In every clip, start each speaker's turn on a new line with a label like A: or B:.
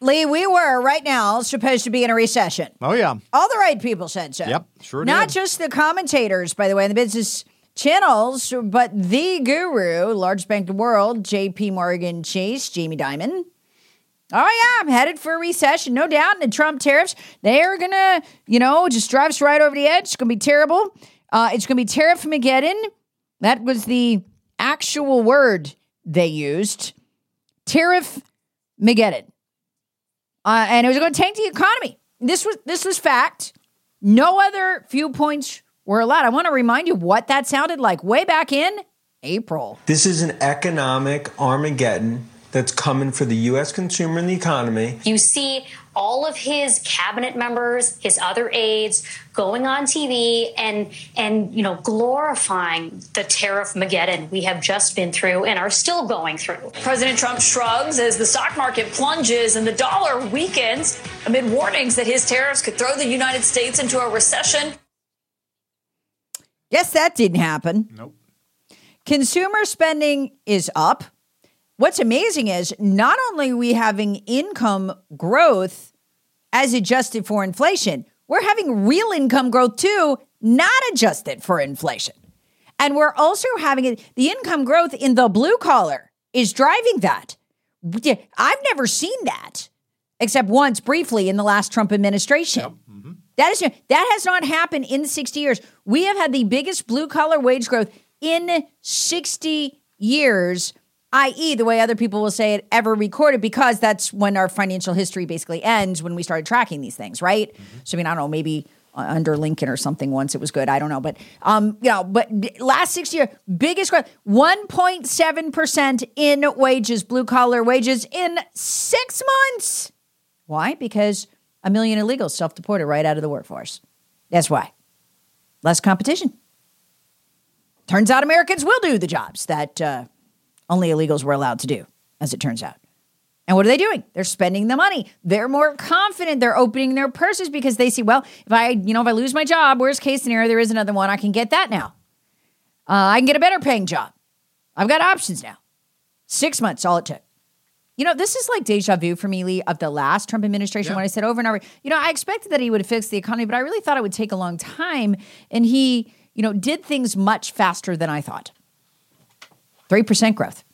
A: Lee, we were right now supposed to be in a recession.
B: Oh, yeah.
A: All the right people said so.
B: Yep, sure
A: Not
B: did.
A: just the commentators, by the way, in the business channels, but the guru, largest bank in the world, J.P. Morgan Chase, Jamie Dimon. Oh, yeah, I'm headed for a recession, no doubt. And the Trump tariffs, they are going to, just drive us right over the edge. It's going to be terrible. It's going to be Tariff-mageddon. That was the actual word they used. Tariff-mageddon. And it was going to tank the economy. This was fact. No other viewpoints were allowed. I want to remind you what that sounded like way back in April.
C: This is an economic Armageddon that's coming for the U.S. consumer and the economy.
D: You see all of his cabinet members, his other aides going on TV and glorifying the tariff-mageddon we have just been through and are still going through.
E: President Trump shrugs as the stock market plunges and the dollar weakens amid warnings that his tariffs could throw the United States into a recession.
A: Guess that didn't happen.
B: Nope.
A: Consumer spending is up. What's amazing is not only are we having income growth as adjusted for inflation, we're having real income growth too, not adjusted for inflation. And we're also having the income growth in the blue collar is driving that. I've never seen that except once briefly in the last Trump administration.
B: Yep. Mm-hmm.
A: That has not happened in 60 years. We have had the biggest blue collar wage growth in 60 years, i.e., the way other people will say it, ever recorded, because that's when our financial history basically ends, when we started tracking these things, right? Mm-hmm. So, I don't know, maybe under Lincoln or something once it was good. I don't know. But, but last 6 years, biggest growth, 1.7% in wages, blue collar wages in 6 months. Why? Because 1 million illegals self-deported right out of the workforce. That's why. Less competition. Turns out Americans will do the jobs that only illegals were allowed to do, as it turns out. And what are they doing? They're spending the money. They're more confident. They're opening their purses because they see, well, if I lose my job, worst case scenario, there is another one. I can get that now. I can get a better paying job. I've got options now. 6 months, all it took. This is like deja vu for me, Lee, of the last Trump administration when I said over and over, I expected that he would fix the economy, but I really thought it would take a long time. And he, did things much faster than I thought. 3% growth.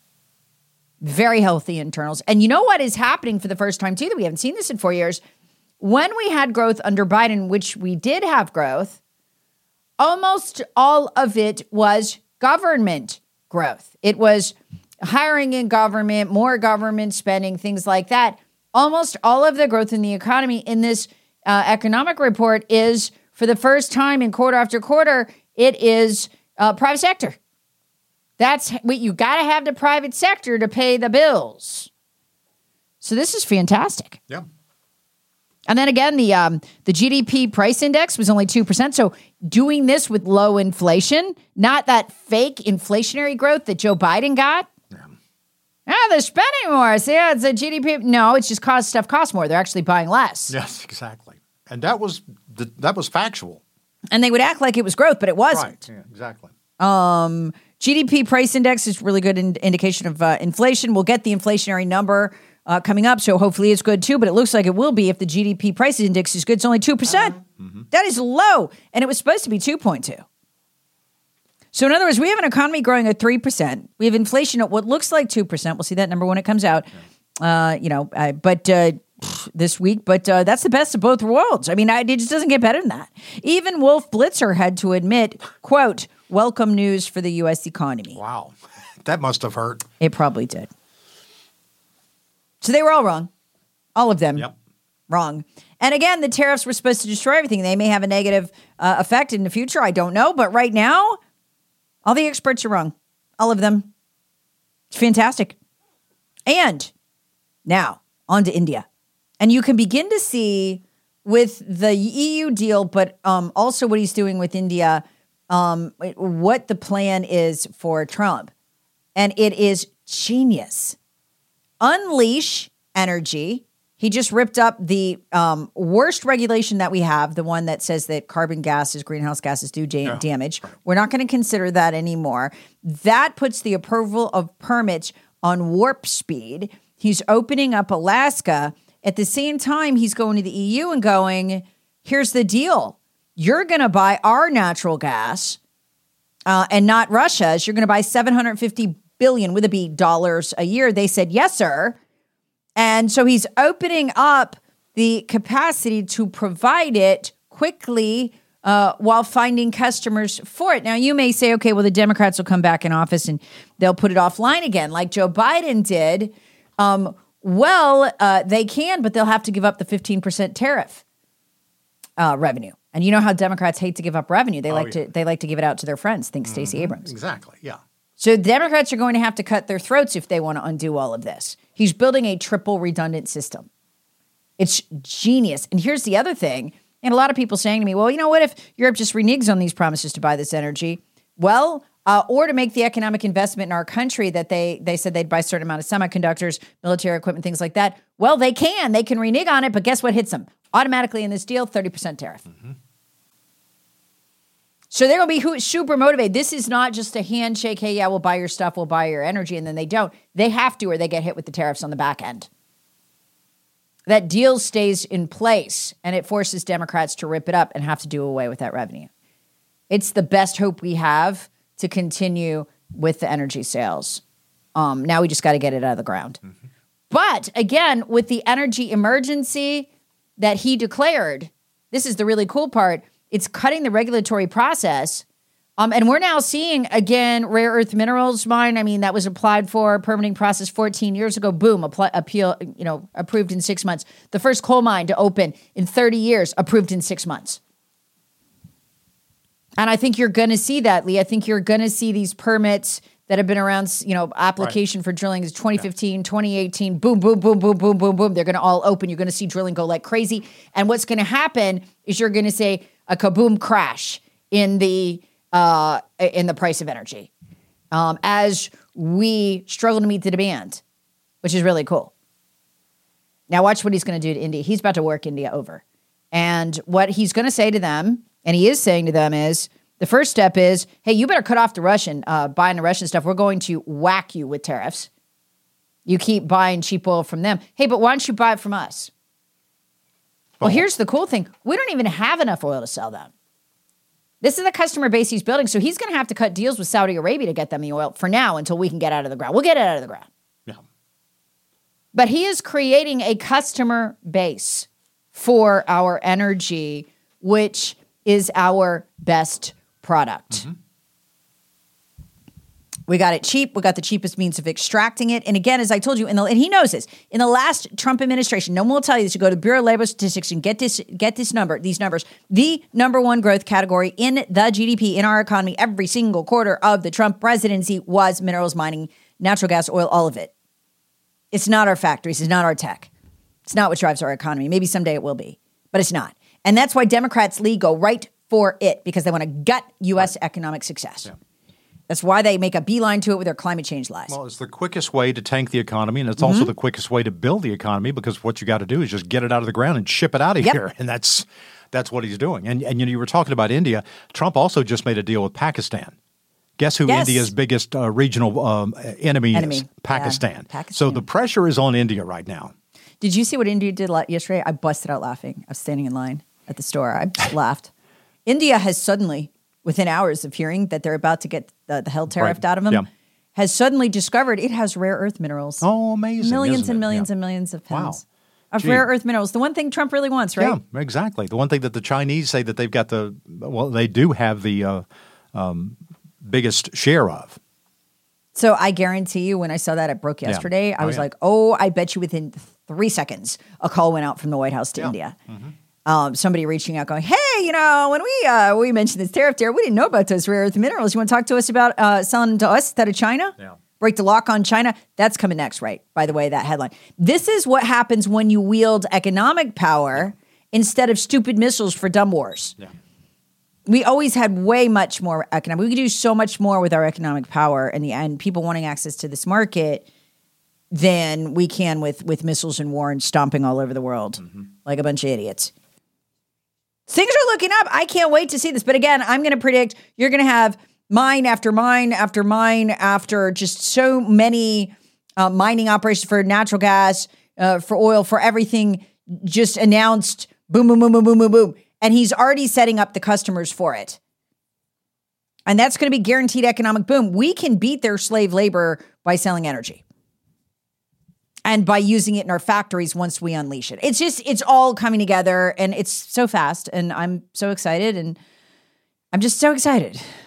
A: Very healthy internals. And you know what is happening for the first time, too, that we haven't seen this in 4 years? When we had growth under Biden, which we did have growth, almost all of it was government growth. It was hiring in government, more government spending, things like that. Almost all of the growth in the economy in this economic report is, for the first time in quarter after quarter, it is private sector. That's what you got to have, the private sector to pay the bills. So this is fantastic.
B: Yeah.
A: And then again, the GDP price index was only 2%. So doing this with low inflation, not that fake inflationary growth that Joe Biden got. They're spending more. So it's a GDP. No, it's just stuff costs more. They're actually buying less.
B: Yes, exactly. And that was factual.
A: And they would act like it was growth, but it wasn't.
B: Right. Yeah, exactly.
A: GDP price index is really good indication of inflation. We'll get the inflationary number coming up, so hopefully it's good too. But it looks like it will be if the GDP price index is good. It's only 2%. Mm-hmm. That is low, and it was supposed to be 2.2. So in other words, we have an economy growing at 3%. We have inflation at what looks like 2%. We'll see that number when it comes out. This week, but that's the best of both worlds. It just doesn't get better than that. Even Wolf Blitzer had to admit, quote, welcome news for the U.S. economy.
B: Wow. That must have hurt.
A: It probably did. So they were all wrong. All of them.
B: Yep.
A: Wrong. And again, the tariffs were supposed to destroy everything. They may have a negative effect in the future. I don't know. But right now, all the experts are wrong. All of them. It's fantastic. And now, on to India. And you can begin to see with the EU deal, but also what he's doing with India, what the plan is for Trump. And it is genius. Unleash energy. He just ripped up the worst regulation that we have, the one that says that carbon gases, greenhouse gases do damage. We're not going to consider that anymore. That puts the approval of permits on warp speed. He's opening up Alaska. At the same time, he's going to the EU and going, here's the deal. You're going to buy our natural gas and not Russia's. You're going to buy $750 billion with a B dollars a year. They said, yes, sir. And so he's opening up the capacity to provide it quickly while finding customers for it. Now, you may say, okay, well, the Democrats will come back in office and they'll put it offline again like Joe Biden did. They can, but they'll have to give up the 15% tariff revenue. And you know how Democrats hate to give up revenue. They like to give it out to their friends. Think Stacey Abrams.
B: Exactly, yeah.
A: So the Democrats are going to have to cut their throats if they want to undo all of this. He's building a triple redundant system. It's genius. And here's the other thing. And a lot of people saying to me, well, you know what if Europe just reneges on these promises to buy this energy? Well, or to make the economic investment in our country that they said they'd buy a certain amount of semiconductors, military equipment, things like that. Well, they can renege on it, but guess what hits them? Automatically in this deal, 30% tariff. Mm-hmm. So they're going to be super motivated. This is not just a handshake, hey, yeah, we'll buy your stuff, we'll buy your energy, and then they don't. They have to or they get hit with the tariffs on the back end. That deal stays in place, and it forces Democrats to rip it up and have to do away with that revenue. It's the best hope we have to continue with the energy sales. Now we just got to get it out of the ground. Mm-hmm. But again, with the energy emergency that he declared, this is the really cool part, it's cutting the regulatory process. And we're now seeing, again, rare earth minerals mine. I mean, that was applied for permitting process 14 years ago. Boom, approved in 6 months. The first coal mine to open in 30 years, approved in 6 months. And I think you're going to see that, Lee. I think you're going to see these permits that have been around, application for drilling is 2015, 2018, boom, boom, boom, boom, boom, boom, boom. They're going to all open. You're going to see drilling go like crazy. And what's going to happen is you're going to say a kaboom crash in the price of energy as we struggle to meet the demand, which is really cool. Now watch what he's going to do to India. He's about to work India over. And what he's going to say to them, and he is saying to them, is the first step is, hey, you better cut off the Russian, buying the Russian stuff. We're going to whack you with tariffs. You keep buying cheap oil from them. Hey, but why don't you buy it from us? Well, here's the cool thing. We don't even have enough oil to sell them. This is the customer base he's building, so he's going to have to cut deals with Saudi Arabia to get them the oil for now until we can get out of the ground. We'll get it out of the ground.
B: Yeah.
A: But he is creating a customer base for our energy, which is our best product. Mm-hmm. We got it cheap. We got the cheapest means of extracting it. And again, as I told you, and he knows this, in the last Trump administration, no one will tell you this. You go to the Bureau of Labor Statistics and get these numbers. The number one growth category in the GDP in our economy every single quarter of the Trump presidency was minerals, mining, natural gas, oil, all of it. It's not our factories. It's not our tech. It's not what drives our economy. Maybe someday it will be, but it's not. And that's why Democrats, Lee, go right for it, because they want to gut U.S. economic success. Yeah. That's why they make a beeline to it with their climate change lies.
B: Well, it's the quickest way to tank the economy, and it's also the quickest way to build the economy, because what you got to do is just get it out of the ground and ship it out of here, and that's what he's doing. And you were talking about India. Trump also just made a deal with Pakistan. Guess who India's biggest regional enemy is? Pakistan.
A: Yeah, Pakistan.
B: So the pressure is on India right now.
A: Did you see what India did yesterday? I busted out laughing. I was standing in line at the store. I just laughed. India has suddenly, within hours of hearing that they're about to get the hell tariffed out of them, has suddenly discovered it has rare earth minerals.
B: Oh, amazing.
A: Millions and millions and millions of pounds of rare earth minerals. The one thing Trump really wants, right?
B: Yeah, exactly. The one thing that the Chinese say that they've got they do have the biggest share of.
A: So I guarantee you when I saw that it broke yesterday, I was like, I bet you within 3 seconds a call went out from the White House to India. Mm-hmm. Somebody reaching out going, hey, when we mentioned this tariff there, we didn't know about those rare earth minerals. You want to talk to us about selling to us instead of China? Yeah. Break the lock on China? That's coming next, right? By the way, that headline. This is what happens when you wield economic power instead of stupid missiles for dumb wars. Yeah. We always had way much more economic. We could do so much more with our economic power and people wanting access to this market than we can with missiles and war and stomping all over the world like a bunch of idiots. Things are looking up. I can't wait to see this. But again, I'm going to predict you're going to have mine after mine after mine after just so many mining operations, for natural gas, for oil, for everything, just announced boom, boom, boom, boom, boom, boom, boom. And he's already setting up the customers for it. And that's going to be guaranteed economic boom. We can beat their slave labor by selling energy and by using it in our factories once we unleash it. It's all coming together, and it's so fast, and I'm so excited, and I'm just so excited.